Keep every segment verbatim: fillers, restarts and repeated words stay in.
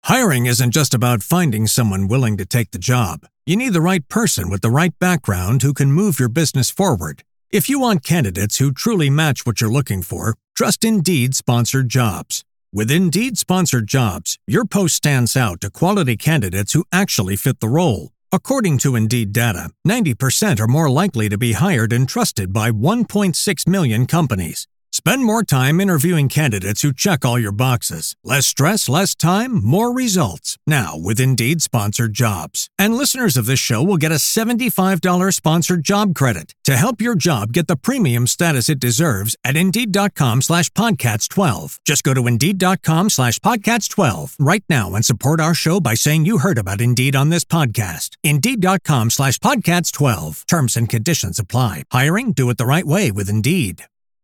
Hiring isn't just about finding someone willing to take the job. You need the right person with the right background who can move your business forward. If you want candidates who truly match what you're looking for, trust Indeed Sponsored Jobs. With Indeed Sponsored Jobs, your post stands out to quality candidates who actually fit the role. According to Indeed data, ninety percent are more likely to be hired and trusted by one point six million companies. Spend more time interviewing candidates who check all your boxes. Less stress, less time, more results. Now with Indeed Sponsored Jobs. And listeners of this show will get a seventy-five dollars sponsored job credit to help your job get the premium status it deserves at Indeed.com slash Podcasts 12. Just go to Indeed.com slash Podcasts 12 right now and support our show by saying you heard about Indeed on this podcast. Indeed.com slash Podcasts 12. Terms and conditions apply. Hiring? Do it the right way with Indeed.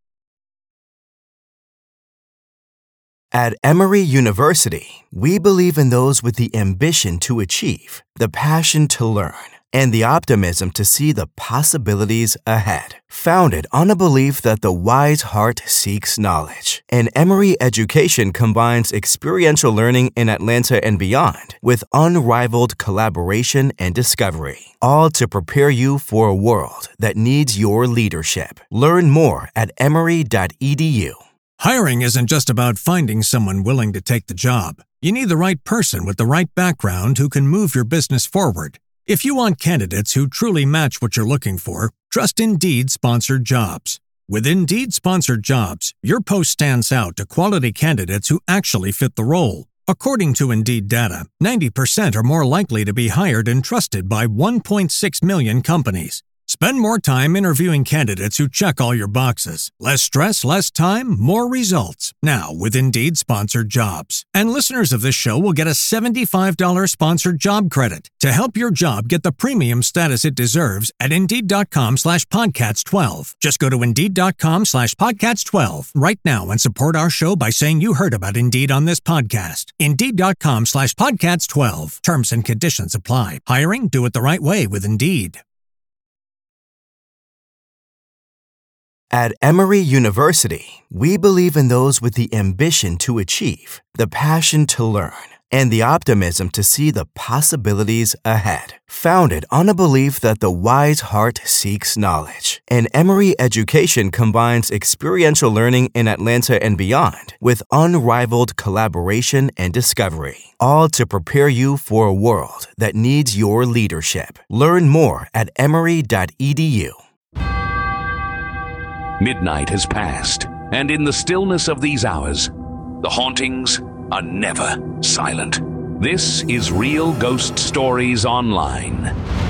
At Emory University, we believe in those with the ambition to achieve, the passion to learn, and the optimism to see the possibilities ahead. Founded on a belief that the wise heart seeks knowledge, and Emory education combines experiential learning in Atlanta and beyond with unrivaled collaboration and discovery, all to prepare you for a world that needs your leadership. Learn more at emory dot e d u. Hiring isn't just about finding someone willing to take the job. You need the right person with the right background who can move your business forward. If you want candidates who truly match what you're looking for, trust Indeed Sponsored Jobs. With Indeed Sponsored Jobs, your post stands out to quality candidates who actually fit the role. According to Indeed data, ninety percent are more likely to be hired and trusted by one point six million companies. Spend more time interviewing candidates who check all your boxes. Less stress, less time, more results. Now with Indeed Sponsored Jobs. And listeners of this show will get a seventy-five dollars sponsored job credit to help your job get the premium status it deserves at Indeed.com slash Podcasts 12. Just go to Indeed.com slash Podcasts 12 right now and support our show by saying you heard about Indeed on this podcast. Indeed.com slash Podcasts 12. Terms and conditions apply. Hiring? Do it the right way with Indeed. At Emory University, we believe in those with the ambition to achieve, the passion to learn, and the optimism to see the possibilities ahead. Founded on a belief that the wise heart seeks knowledge, and Emory education combines experiential learning in Atlanta and beyond with unrivaled collaboration and discovery, all to prepare you for a world that needs your leadership. Learn more at emory dot e d u. Midnight has passed, and in the stillness of these hours, the hauntings are never silent. This is Real Ghost Stories Online.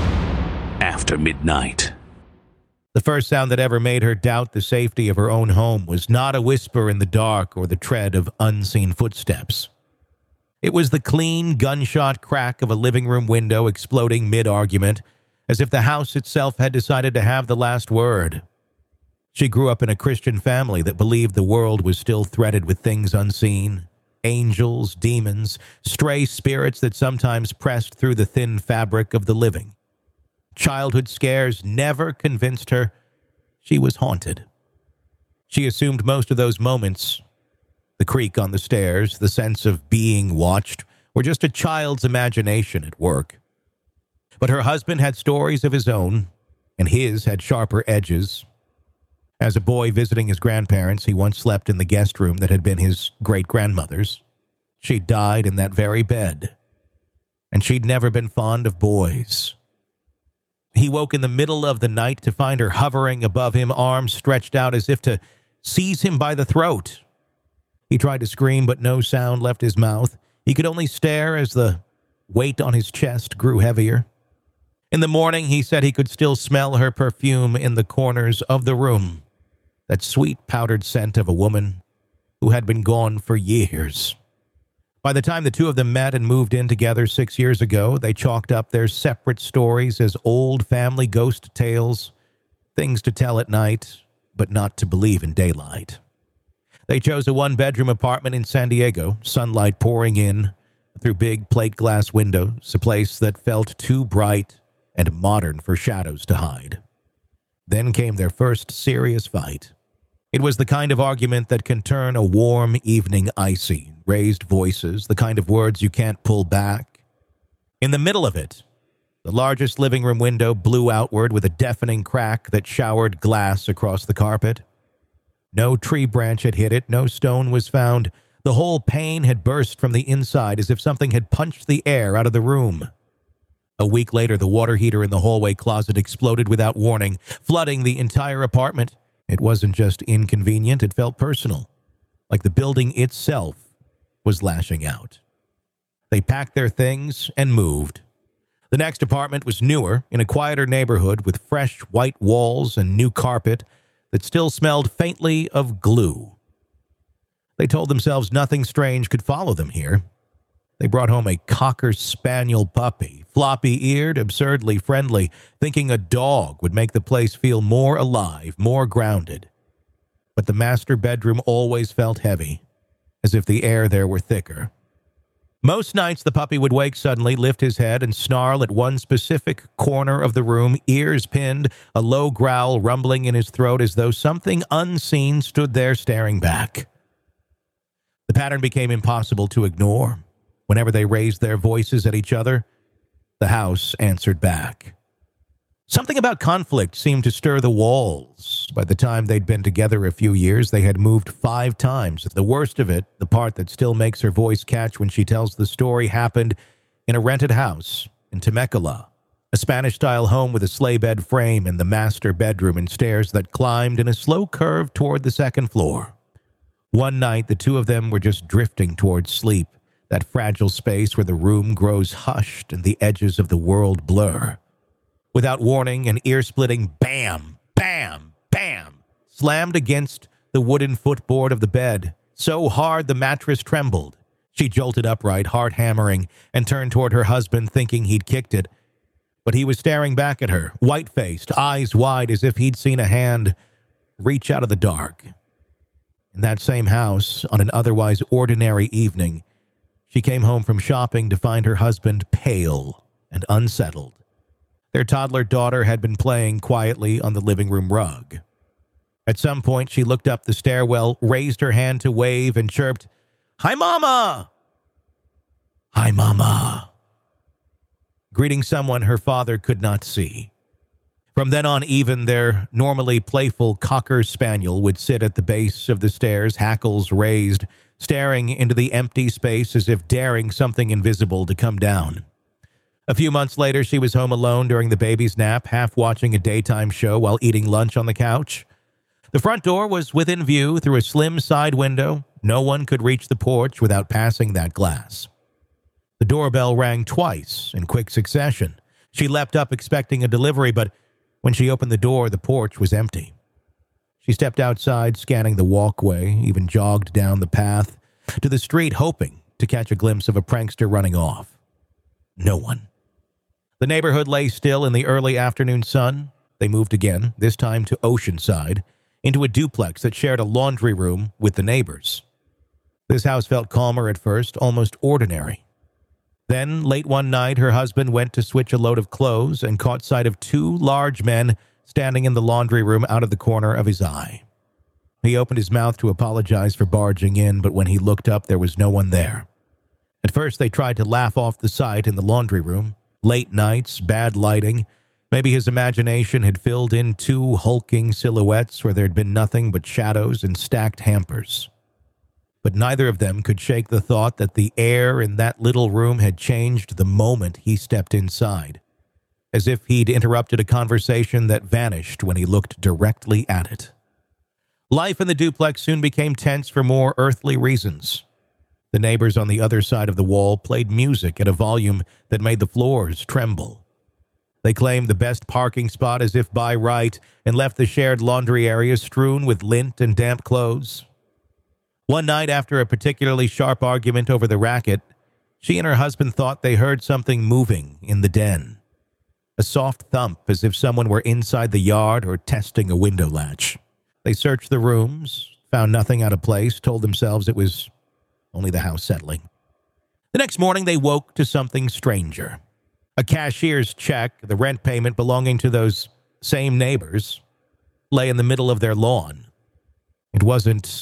After midnight. The first sound that ever made her doubt the safety of her own home was not a whisper in the dark or the tread of unseen footsteps. It was the clean, gunshot crack of a living room window exploding mid-argument, as if the house itself had decided to have the last word. She grew up in a Christian family that believed the world was still threaded with things unseen, angels, demons, stray spirits that sometimes pressed through the thin fabric of the living. Childhood scares never convinced her she was haunted. She assumed most of those moments, the creak on the stairs, the sense of being watched, were just a child's imagination at work. But her husband had stories of his own, and his had sharper edges. As a boy visiting his grandparents, he once slept in the guest room that had been his great-grandmother's. She died in that very bed, and she'd never been fond of boys. He woke in the middle of the night to find her hovering above him, arms stretched out as if to seize him by the throat. He tried to scream, but no sound left his mouth. He could only stare as the weight on his chest grew heavier. In the morning, he said he could still smell her perfume in the corners of the room. That sweet powdered scent of a woman who had been gone for years. By the time the two of them met and moved in together six years ago, they chalked up their separate stories as old family ghost tales, things to tell at night, but not to believe in daylight. They chose a one-bedroom apartment in San Diego, sunlight pouring in through big plate glass windows, a place that felt too bright and modern for shadows to hide. Then came their first serious fight. It was the kind of argument that can turn a warm evening icy, raised voices, the kind of words you can't pull back. In the middle of it, the largest living room window blew outward with a deafening crack that showered glass across the carpet. No tree branch had hit it, no stone was found. The whole pane had burst from the inside as if something had punched the air out of the room. A week later, the water heater in the hallway closet exploded without warning, flooding the entire apartment. It wasn't just inconvenient, it felt personal, like the building itself was lashing out. They packed their things and moved. The next apartment was newer, in a quieter neighborhood with fresh white walls and new carpet that still smelled faintly of glue. They told themselves nothing strange could follow them here. They brought home a Cocker Spaniel puppy, floppy-eared, absurdly friendly, thinking a dog would make the place feel more alive, more grounded. But the master bedroom always felt heavy, as if the air there were thicker. Most nights the puppy would wake suddenly, lift his head, and snarl at one specific corner of the room, ears pinned, a low growl rumbling in his throat as though something unseen stood there staring back. The pattern became impossible to ignore. Whenever they raised their voices at each other, the house answered back. Something about conflict seemed to stir the walls. By the time they'd been together a few years, they had moved five times. The worst of it, the part that still makes her voice catch when she tells the story, happened in a rented house in Temecula, a Spanish-style home with a sleigh bed frame and the master bedroom and stairs that climbed in a slow curve toward the second floor. One night, the two of them were just drifting towards sleep, that fragile space where the room grows hushed and the edges of the world blur. Without warning, an ear-splitting bam, bam, bam slammed against the wooden footboard of the bed, so hard the mattress trembled. She jolted upright, heart hammering, and turned toward her husband, thinking he'd kicked it. But he was staring back at her, white-faced, eyes wide as if he'd seen a hand reach out of the dark. In that same house, on an otherwise ordinary evening, she came home from shopping to find her husband pale and unsettled. Their toddler daughter had been playing quietly on the living room rug. At some point, she looked up the stairwell, raised her hand to wave, and chirped, "Hi, Mama!" "Hi, Mama," greeting someone her father could not see. From then on, even their normally playful Cocker Spaniel would sit at the base of the stairs, hackles raised, staring into the empty space as if daring something invisible to come down. A few months later, she was home alone during the baby's nap, half watching a daytime show while eating lunch on the couch. The front door was within view through a slim side window. No one could reach the porch without passing that glass. The doorbell rang twice in quick succession. She leapt up expecting a delivery, but when she opened the door, the porch was empty. She stepped outside, scanning the walkway, even jogged down the path to the street, hoping to catch a glimpse of a prankster running off. No one. The neighborhood lay still in the early afternoon sun. They moved again, this time to Oceanside, into a duplex that shared a laundry room with the neighbors. This house felt calmer at first, almost ordinary. Then, late one night, her husband went to switch a load of clothes and caught sight of two large men standing in the laundry room out of the corner of his eye. He opened his mouth to apologize for barging in, but when he looked up, there was no one there. At first, they tried to laugh off the sight in the laundry room. Late nights, bad lighting. Maybe his imagination had filled in two hulking silhouettes where there'd been nothing but shadows and stacked hampers. But neither of them could shake the thought that the air in that little room had changed the moment he stepped inside, as if he'd interrupted a conversation that vanished when he looked directly at it. Life in the duplex soon became tense for more earthly reasons. The neighbors on the other side of the wall played music at a volume that made the floors tremble. They claimed the best parking spot as if by right and left the shared laundry area strewn with lint and damp clothes. One night, after a particularly sharp argument over the racket, she and her husband thought they heard something moving in the den. A soft thump as if someone were inside the yard or testing a window latch. They searched the rooms, found nothing out of place, told themselves it was only the house settling. The next morning, they woke to something stranger. A cashier's check, the rent payment belonging to those same neighbors, lay in the middle of their lawn. It wasn't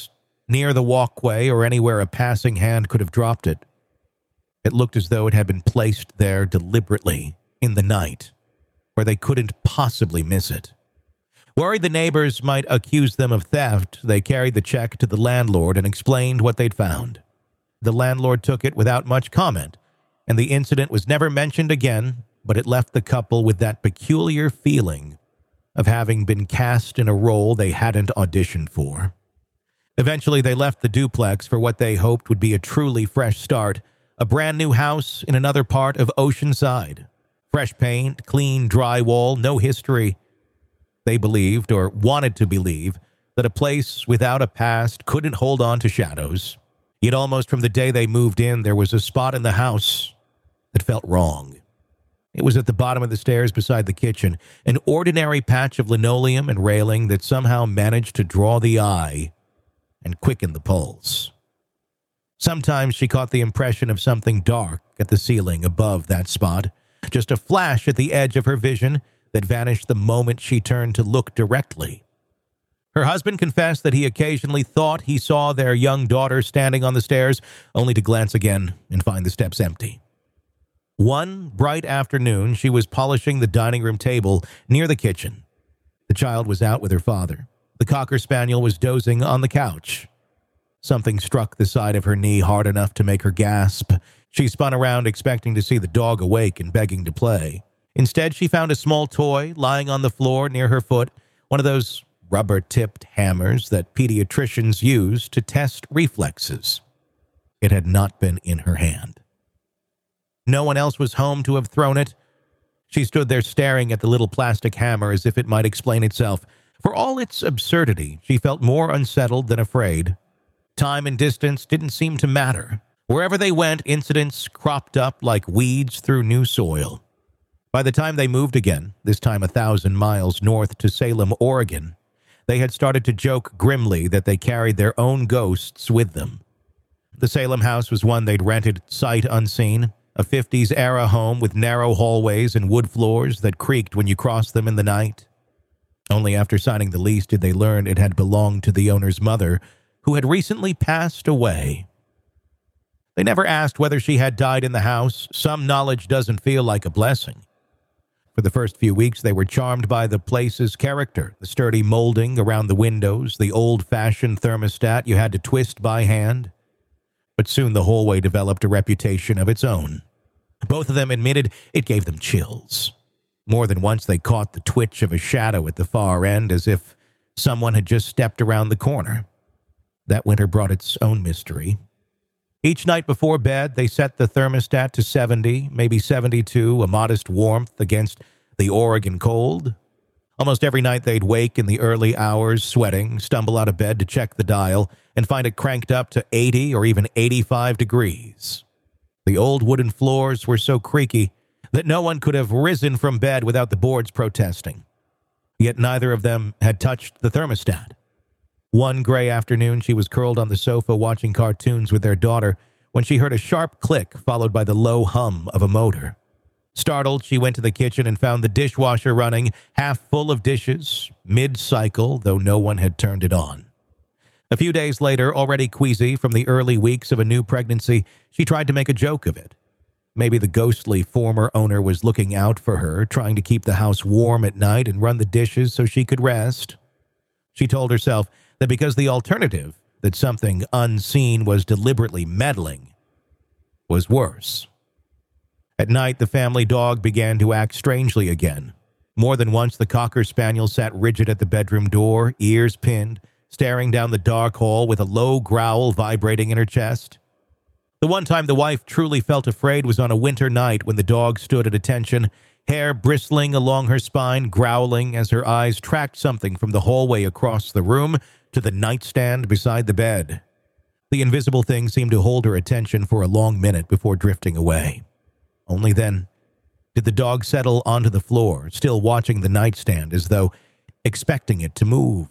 near the walkway or anywhere a passing hand could have dropped it. It looked as though it had been placed there deliberately in the night, where they couldn't possibly miss it. Worried the neighbors might accuse them of theft, they carried the check to the landlord and explained what they'd found. The landlord took it without much comment, and the incident was never mentioned again, but it left the couple with that peculiar feeling of having been cast in a role they hadn't auditioned for. Eventually, they left the duplex for what they hoped would be a truly fresh start, a brand new house in another part of Oceanside. Fresh paint, clean drywall, no history. They believed, or wanted to believe, that a place without a past couldn't hold on to shadows. Yet almost from the day they moved in, there was a spot in the house that felt wrong. It was at the bottom of the stairs beside the kitchen, an ordinary patch of linoleum and railing that somehow managed to draw the eye and quicken the pulse. Sometimes she caught the impression of something dark at the ceiling above that spot, just a flash at the edge of her vision that vanished the moment she turned to look directly. Her husband confessed that he occasionally thought he saw their young daughter standing on the stairs, only to glance again and find the steps empty. One bright afternoon, she was polishing the dining room table near the kitchen. The child was out with her father. The Cocker Spaniel was dozing on the couch. Something struck the side of her knee hard enough to make her gasp. She spun around, expecting to see the dog awake and begging to play. Instead, she found a small toy lying on the floor near her foot, one of those rubber-tipped hammers that pediatricians use to test reflexes. It had not been in her hand. No one else was home to have thrown it. She stood there staring at the little plastic hammer as if it might explain itself. For all its absurdity, she felt more unsettled than afraid. Time and distance didn't seem to matter. Wherever they went, incidents cropped up like weeds through new soil. By the time they moved again, this time a thousand miles north to Salem, Oregon, they had started to joke grimly that they carried their own ghosts with them. The Salem house was one they'd rented sight unseen, a fifties-era home with narrow hallways and wood floors that creaked when you crossed them in the night. Only after signing the lease did they learn it had belonged to the owner's mother, who had recently passed away. They never asked whether she had died in the house. Some knowledge doesn't feel like a blessing. For the first few weeks, they were charmed by the place's character, the sturdy molding around the windows, the old-fashioned thermostat you had to twist by hand. But soon the hallway developed a reputation of its own. Both of them admitted it gave them chills. More than once they caught the twitch of a shadow at the far end, as if someone had just stepped around the corner. That winter brought its own mystery. Each night before bed, they set the thermostat to seventy, maybe seventy-two, a modest warmth against the Oregon cold. Almost every night they'd wake in the early hours, sweating, stumble out of bed to check the dial, and find it cranked up to eighty or even eighty-five degrees. The old wooden floors were so creaky that no one could have risen from bed without the boards protesting. Yet neither of them had touched the thermostat. One gray afternoon, she was curled on the sofa watching cartoons with their daughter when she heard a sharp click followed by the low hum of a motor. Startled, she went to the kitchen and found the dishwasher running, half full of dishes, mid-cycle, though no one had turned it on. A few days later, already queasy from the early weeks of a new pregnancy, she tried to make a joke of it. Maybe the ghostly former owner was looking out for her, trying to keep the house warm at night and run the dishes so she could rest. She told herself that because the alternative, that something unseen was deliberately meddling, was worse. At night, the family dog began to act strangely again. More than once, the Cocker Spaniel sat rigid at the bedroom door, ears pinned, staring down the dark hall with a low growl vibrating in her chest. The one time the wife truly felt afraid was on a winter night when the dog stood at attention, hair bristling along her spine, growling as her eyes tracked something from the hallway across the room to the nightstand beside the bed. The invisible thing seemed to hold her attention for a long minute before drifting away. Only then did the dog settle onto the floor, still watching the nightstand as though expecting it to move.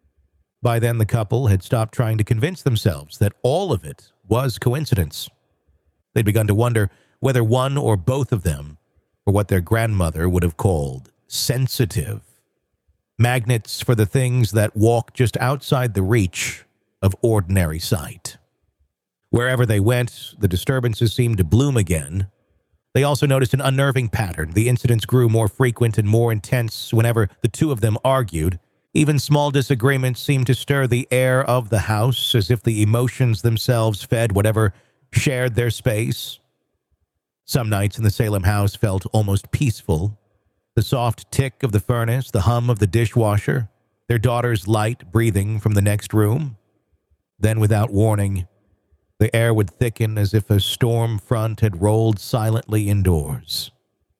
By then, the couple had stopped trying to convince themselves that all of it was coincidence. They'd begun to wonder whether one or both of them were what their grandmother would have called sensitive. Magnets for the things that walk just outside the reach of ordinary sight. Wherever they went, the disturbances seemed to bloom again. They also noticed an unnerving pattern. The incidents grew more frequent and more intense whenever the two of them argued. Even small disagreements seemed to stir the air of the house, as if the emotions themselves fed whatever shared their space. Some nights in the Salem house felt almost peaceful. The soft tick of the furnace, the hum of the dishwasher, their daughter's light breathing from the next room. Then, without warning, the air would thicken as if a storm front had rolled silently indoors.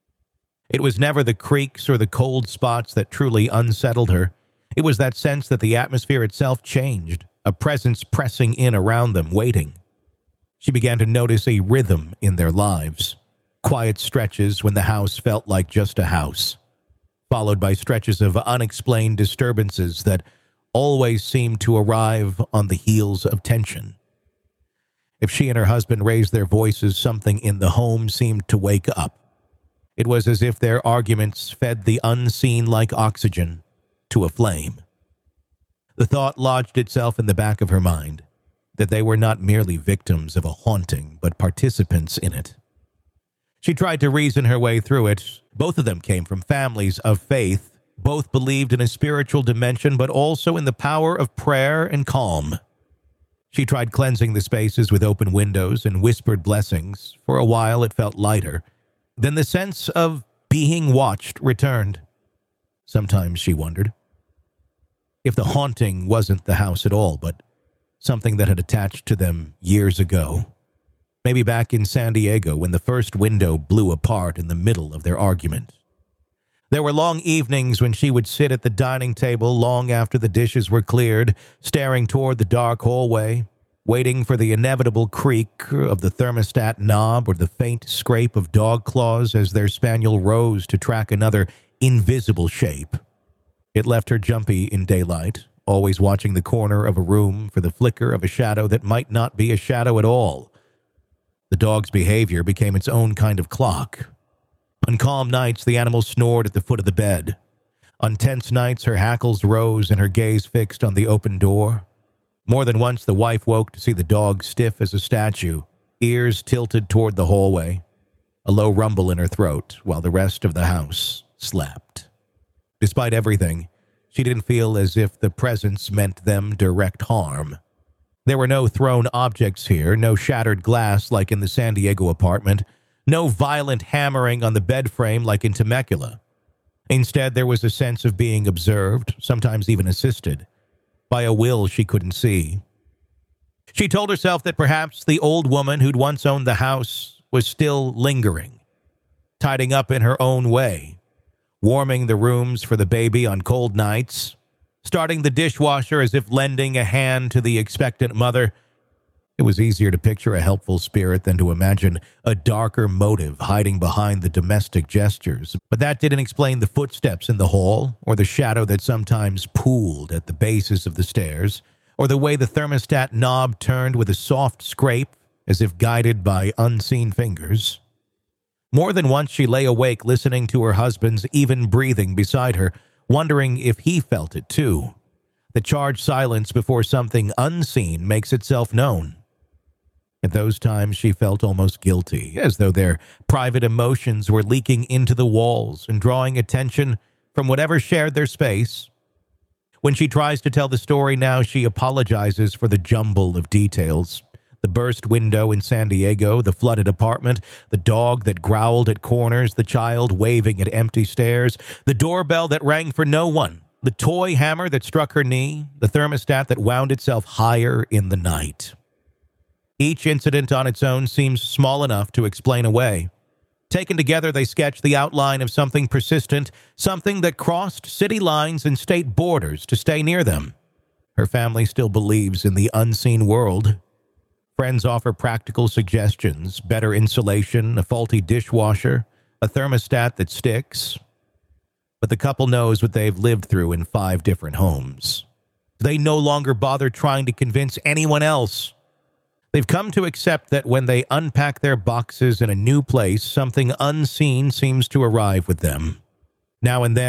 It was never the creaks or the cold spots that truly unsettled her. It was that sense that the atmosphere itself changed, a presence pressing in around them, waiting. She began to notice a rhythm in their lives. Quiet stretches when the house felt like just a house, followed by stretches of unexplained disturbances that always seemed to arrive on the heels of tension. If she and her husband raised their voices, something in the home seemed to wake up. It was as if their arguments fed the unseen like oxygen to a flame. The thought lodged itself in the back of her mind that they were not merely victims of a haunting, but participants in it. She tried to reason her way through it. Both of them came from families of faith. Both believed in a spiritual dimension, but also in the power of prayer and calm. She tried cleansing the spaces with open windows and whispered blessings. For a while it felt lighter. Then the sense of being watched returned. Sometimes she wondered if the haunting wasn't the house at all, but something that had attached to them years ago. Maybe back in San Diego when the first window blew apart in the middle of their argument. There were long evenings when she would sit at the dining table long after the dishes were cleared, staring toward the dark hallway, waiting for the inevitable creak of the thermostat knob or the faint scrape of dog claws as their spaniel rose to track another invisible shape. It left her jumpy in daylight, always watching the corner of a room for the flicker of a shadow that might not be a shadow at all. The dog's behavior became its own kind of clock. On calm nights, the animal snored at the foot of the bed. On tense nights, her hackles rose and her gaze fixed on the open door. More than once, the wife woke to see the dog stiff as a statue, ears tilted toward the hallway, a low rumble in her throat while the rest of the house slept. Despite everything, she didn't feel as if the presence meant them direct harm. There were no thrown objects here, no shattered glass like in the San Diego apartment, no violent hammering on the bed frame like in Temecula. Instead, there was a sense of being observed, sometimes even assisted, by a will she couldn't see. She told herself that perhaps the old woman who'd once owned the house was still lingering, tidying up in her own way, warming the rooms for the baby on cold nights, starting the dishwasher as if lending a hand to the expectant mother. It was easier to picture a helpful spirit than to imagine a darker motive hiding behind the domestic gestures. But that didn't explain the footsteps in the hall, or the shadow that sometimes pooled at the bases of the stairs, or the way the thermostat knob turned with a soft scrape as if guided by unseen fingers. More than once she lay awake listening to her husband's even breathing beside her, wondering if he felt it too. The charged silence before something unseen makes itself known. At those times, she felt almost guilty, as though their private emotions were leaking into the walls and drawing attention from whatever shared their space. When she tries to tell the story now, she apologizes for the jumble of details. The burst window in San Diego, the flooded apartment, the dog that growled at corners, the child waving at empty stairs, the doorbell that rang for no one, the toy hammer that struck her knee, the thermostat that wound itself higher in the night. Each incident on its own seems small enough to explain away. Taken together, they sketch the outline of something persistent, something that crossed city lines and state borders to stay near them. Her family still believes in the unseen world. Friends offer practical suggestions, better insulation, a faulty dishwasher, a thermostat that sticks. But the couple knows what they've lived through in five different homes. They no longer bother trying to convince anyone else. They've come to accept that when they unpack their boxes in a new place, something unseen seems to arrive with them. Now and then,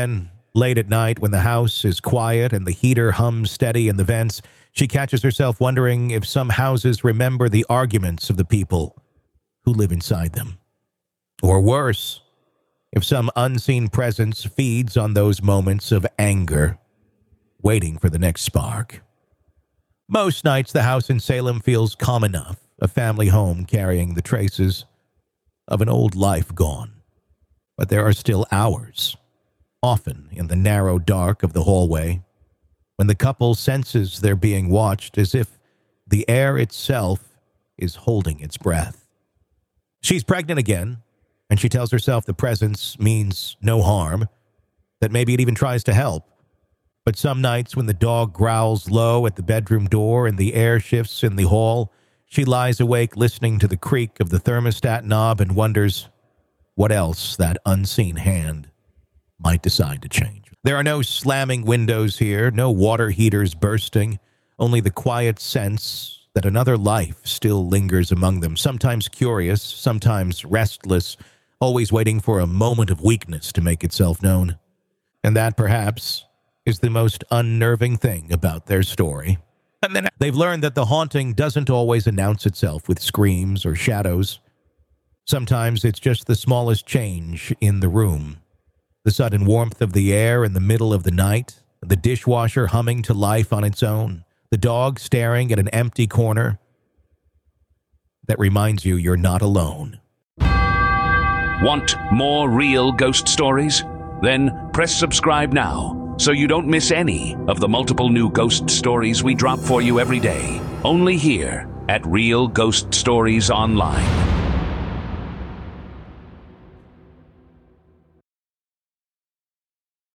Late at night, when the house is quiet and the heater hums steady in the vents, she catches herself wondering if some houses remember the arguments of the people who live inside them. Or worse, if some unseen presence feeds on those moments of anger, waiting for the next spark. Most nights, the house in Salem feels calm enough, a family home carrying the traces of an old life gone. But there are still hours, often in the narrow dark of the hallway, when the couple senses they're being watched as if the air itself is holding its breath. She's pregnant again, and she tells herself the presence means no harm, that maybe it even tries to help. But some nights when the dog growls low at the bedroom door and the air shifts in the hall, she lies awake listening to the creak of the thermostat knob and wonders what else that unseen hand might decide to change. There are no slamming windows here, no water heaters bursting, only the quiet sense that another life still lingers among them, sometimes curious, sometimes restless, always waiting for a moment of weakness to make itself known. And that, perhaps, is the most unnerving thing about their story. And then they've learned that the haunting doesn't always announce itself with screams or shadows. Sometimes it's just the smallest change in the room. The sudden warmth of the air in the middle of the night, the dishwasher humming to life on its own, the dog staring at an empty corner that reminds you you're not alone. Want more real ghost stories? Then press subscribe now so you don't miss any of the multiple new ghost stories we drop for you every day, only here at Real Ghost Stories Online.